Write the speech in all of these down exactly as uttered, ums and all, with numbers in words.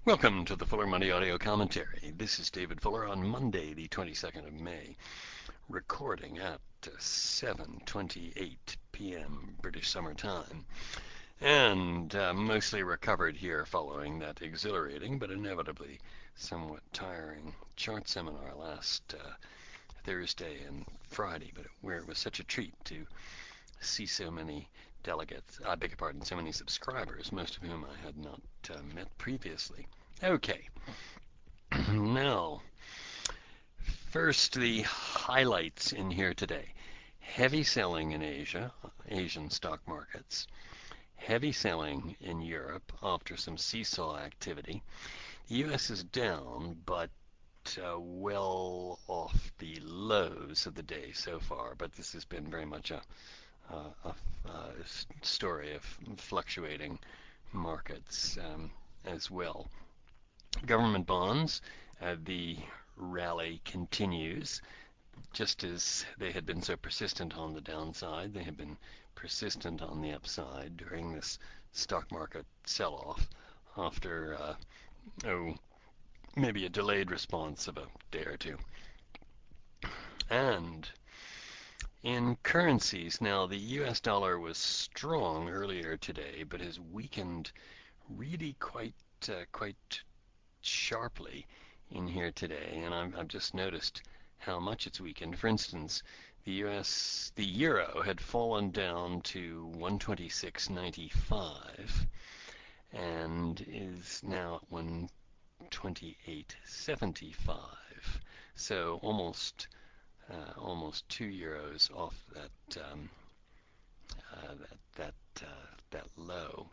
Welcome to the Fuller Money Audio Commentary. This is David Fuller on Monday, the twenty-second of May, recording at seven twenty-eight p m British Summer Time, and uh, mostly recovered here following that exhilarating but inevitably somewhat tiring chart seminar last uh, Thursday and Friday, but where it was such a treat to see so many delegates, I beg your pardon, so many subscribers, most of whom I had not uh, met previously. Okay, now, first the highlights in here today. Heavy selling in Asia, Asian stock markets. Heavy selling in Europe after some seesaw activity. The U S is down, but uh, well off the lows of the day so far, but this has been very much a Uh, a, a story of fluctuating markets um, as well. Government bonds, uh, the rally continues. Just as they had been so persistent on the downside, they have been persistent on the upside during this stock market sell-off after, uh, oh, maybe a delayed response of a day or two. And in currencies, now the U S dollar was strong earlier today, but has weakened really quite uh, quite sharply in here today, and I've, I've just noticed how much it's weakened. For instance, the U S, the euro had fallen down to one twenty-six ninety-five and is now at one twenty-eight seventy-five. So almost uh, almost two euros off that um, uh, that that uh, that low.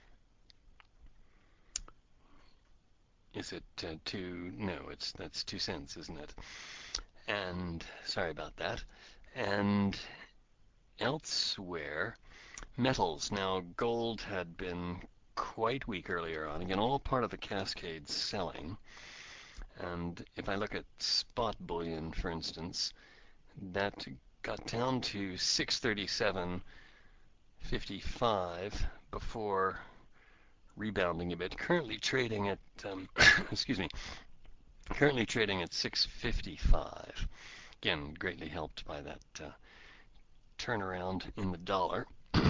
Is it uh, two? No, it's that's two cents, isn't it? And sorry about that. And elsewhere, metals. Now, gold had been quite weak earlier on. Again, all part of the cascade selling. And if I look at spot bullion, for instance, that got down to six thirty-seven fifty-five before rebounding a bit. Currently trading at, um, excuse me, currently trading at six fifty-five. Again, greatly helped by that uh, turnaround in the dollar.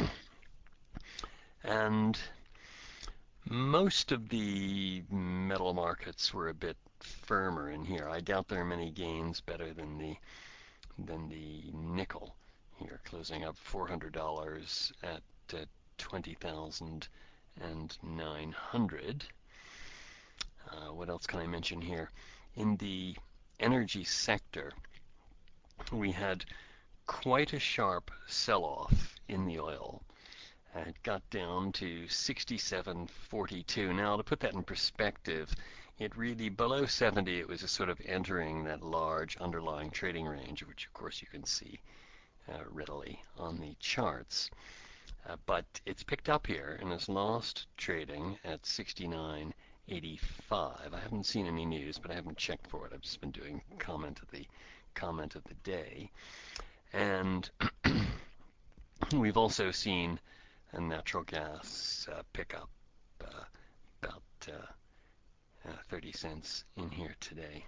And most of the metal markets were a bit firmer in here. I doubt there are many gains better than the than the nickel here, closing up four hundred dollars at uh, twenty thousand nine hundred. Uh, what else can I mention here? In the energy sector, we had quite a sharp sell-off in the oil. Uh, it got down to sixty-seven forty-two. Now, to put that in perspective, it really, below seventy, it was a sort of entering that large underlying trading range, which of course you can see uh, readily on the charts. Uh, but it's picked up here and has lost trading at sixty-nine eighty-five. I haven't seen any news, but I haven't checked for it. I've just been doing comment of the comment of the day. And we've also seen a natural gas uh, pick up uh, about uh, uh, thirty cents in here today.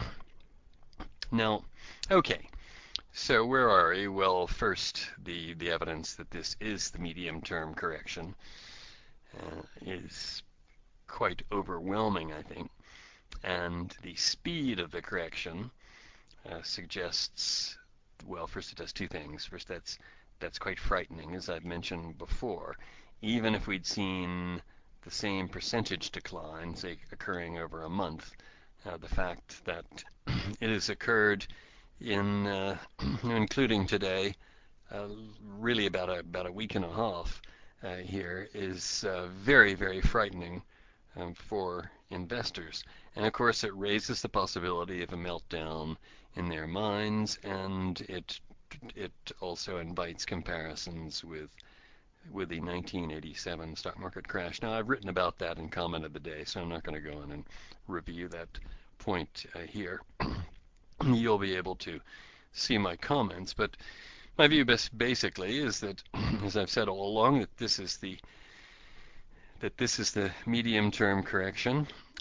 Now, okay, so where are we? Well, first, the, the evidence that this is the medium-term correction uh, is quite overwhelming, I think. And the speed of the correction uh, suggests, well, first it does two things. First, that's that's quite frightening, as I've mentioned before. Even if we'd seen the same percentage decline, say, occurring over a month, uh, the fact that it has occurred in, uh, including today, uh, really about a, about a week and a half uh, here is uh, very, very frightening um, for investors. And of course, it raises the possibility of a meltdown in their minds, and it it also invites comparisons with with the nineteen eighty-seven stock market crash. Now, I've written about that in comment of the day, so I'm not going to go in and review that point uh, here. You'll be able to see my comments, but my view basically is that, as I've said all along, that this is the that this is the medium-term correction,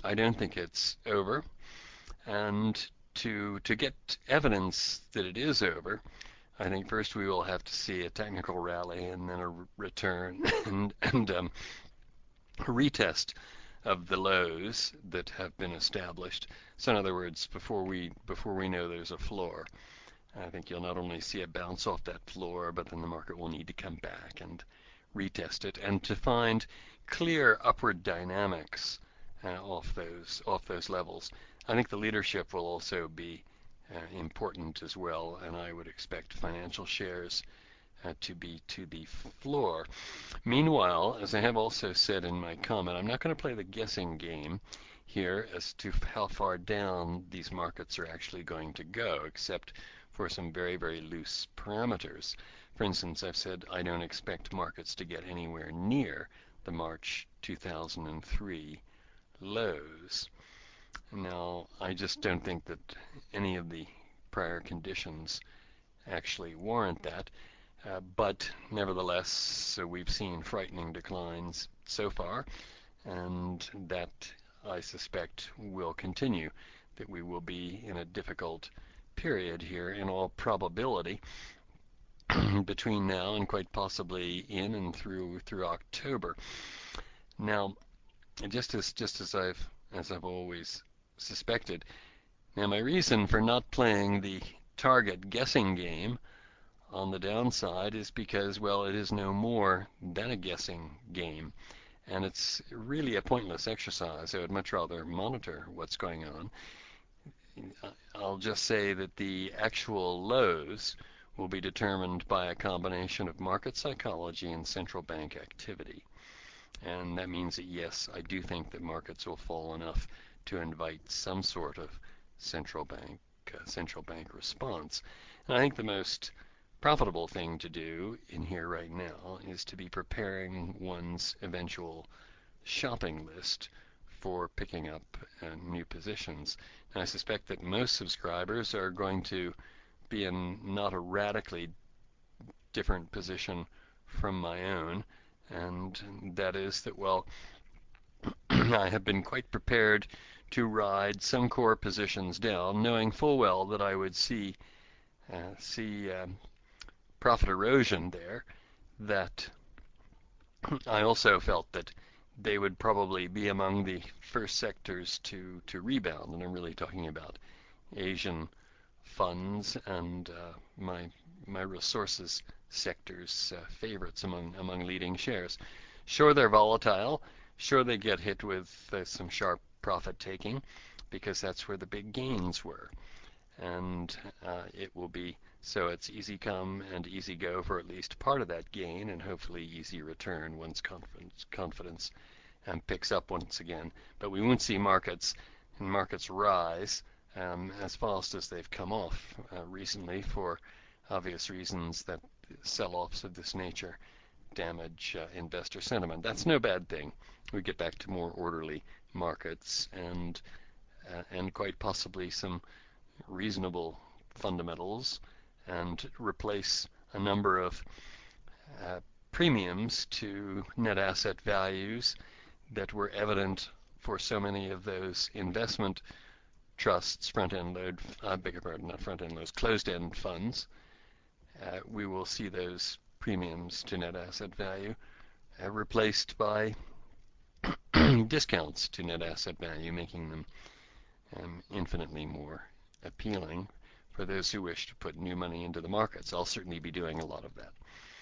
I don't think it's over. And to to get evidence that it is over, I think first we will have to see a technical rally and then a return and and um, a retest of the lows that have been established. So in other words, before we before we know there's a floor, I think you'll not only see a bounce off that floor, but then the market will need to come back and retest it, and to find clear upward dynamics uh, off those off those levels. I think the leadership will also be uh, important as well, and I would expect financial shares uh, to be to the floor. Meanwhile, as I have also said in my comment, I'm not going to play the guessing game here as to how far down these markets are actually going to go, except for some very, very loose parameters. For instance, I've said I don't expect markets to get anywhere near the March two thousand three lows. Now, I just don't think that any of the prior conditions actually warrant that. Uh, but nevertheless, so we've seen frightening declines so far, and that I suspect will continue, that we will be in a difficult period here in all probability between now and quite possibly in and through through October. Now, just as just as I've as I've always suspected, now my reason for not playing the target guessing game on the downside is because, well, it is no more than a guessing game. And it's really a pointless exercise. I would much rather monitor what's going on. I'll just say that the actual lows will be determined by a combination of market psychology and central bank activity. And that means that, yes, I do think that markets will fall enough to invite some sort of central bank uh, central bank response. And I think the most profitable thing to do in here right now is to be preparing one's eventual shopping list for picking up uh, new positions. And I suspect that most subscribers are going to be in not a radically different position from my own, and that is that, well, I have been quite prepared to ride some core positions down, knowing full well that I would see uh, see um, profit erosion there, that I also felt that they would probably be among the first sectors to, to rebound, and I'm really talking about Asian funds and uh, my my resources sector's uh, favorites among among leading shares. Sure, they're volatile. Sure, they get hit with uh, some sharp profit taking because that's where the big gains were, and uh, it will be so it's easy come and easy go for at least part of that gain, and hopefully easy return once confidence confidence um, picks up once again. But we won't see markets and markets rise um, as fast as they've come off uh, recently, for obvious reasons that sell-offs of this nature damage uh, investor sentiment. That's no bad thing. We get back to more orderly markets and uh, and quite possibly some reasonable fundamentals, and replace a number of uh, premiums to net asset values that were evident for so many of those investment trusts, front-end load, I beg your pardon, not front-end loads, closed-end funds. Uh, we will see those premiums to net asset value uh, replaced by discounts to net asset value, making them um, infinitely more appealing for those who wish to put new money into the markets. I'll certainly be doing a lot of that.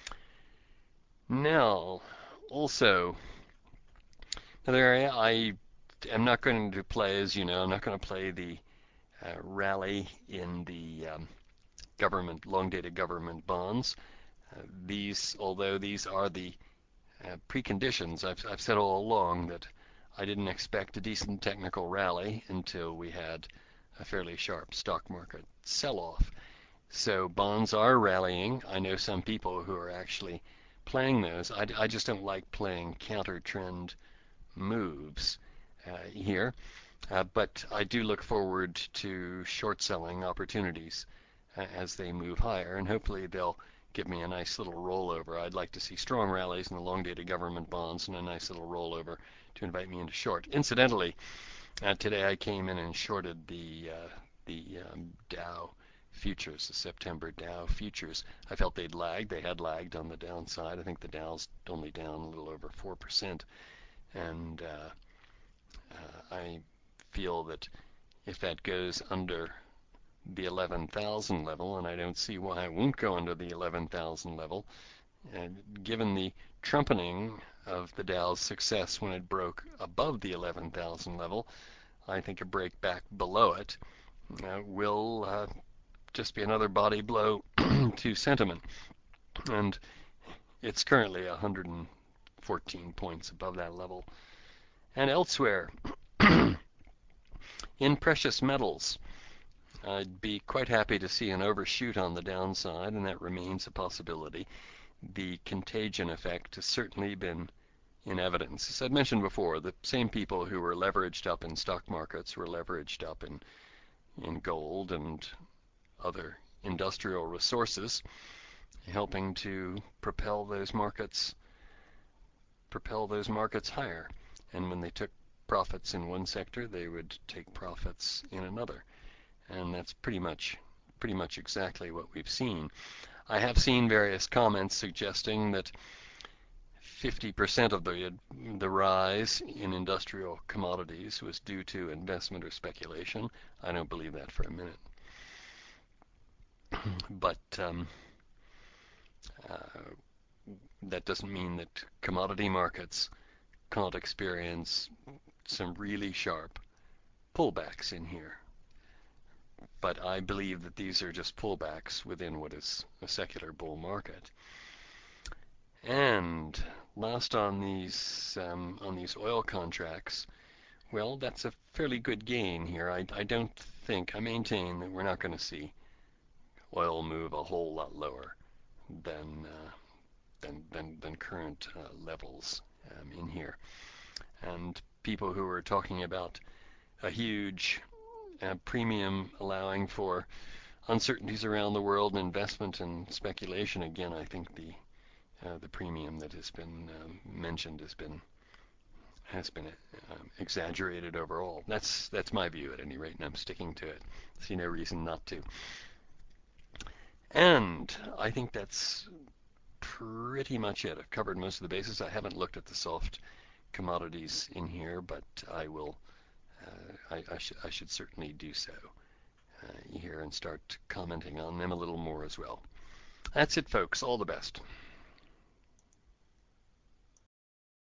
Now, also, another area I am not going to play, as you know, I'm not going to play the uh, rally in the um, government, long-dated government bonds. Uh, these, although these are the uh, preconditions, I've, I've said all along that I didn't expect a decent technical rally until we had a fairly sharp stock market sell-off. So bonds are rallying. I know some people who are actually playing those. I, I just don't like playing counter-trend moves uh, here. Uh, but I do look forward to short selling opportunities uh, as they move higher, and hopefully they'll give me a nice little rollover. I'd like to see strong rallies in the long-dated government bonds and a nice little rollover to invite me into short. Incidentally, Uh, today I came in and shorted the uh, the um, Dow futures, the September Dow futures. I felt they'd lagged. They had lagged on the downside. I think the Dow's only down a little over four percent. And uh, uh, I feel that if that goes under the eleven thousand level, and I don't see why it won't go under the eleven thousand level, and given the trumpeting of the Dow's success when it broke above the eleven thousand level, I think a break back below it uh, will uh, just be another body blow to sentiment. And it's currently one hundred fourteen points above that level. And elsewhere, in precious metals, I'd be quite happy to see an overshoot on the downside, and that remains a possibility. The contagion effect has certainly been in evidence. As I've mentioned before, the same people who were leveraged up in stock markets were leveraged up in, in gold and other industrial resources, helping to propel those markets propel those markets higher. And when they took profits in one sector, they would take profits in another. And that's pretty much pretty much exactly what we've seen. I have seen various comments suggesting that fifty percent of the the rise in industrial commodities was due to investment or speculation. I don't believe that for a minute. But um, uh, that doesn't mean that commodity markets can't experience some really sharp pullbacks in here. But I believe that these are just pullbacks within what is a secular bull market. And last on these um, on these oil contracts, well, that's a fairly good gain here. I, I don't think, I maintain that we're not going to see oil move a whole lot lower than uh, than, than, than current uh, levels um, in here. And people who are talking about a huge uh, premium allowing for uncertainties around the world and investment and speculation, again, I think the uh, the premium that has been um, mentioned has been has been um, exaggerated overall. That's that's my view at any rate, and I'm sticking to it. See no reason not to. And I think that's pretty much it. I've covered most of the bases. I haven't looked at the soft commodities in here, but I will. Uh, I, I, sh- I should certainly do so uh, here and start commenting on them a little more as well. That's it, folks. All the best.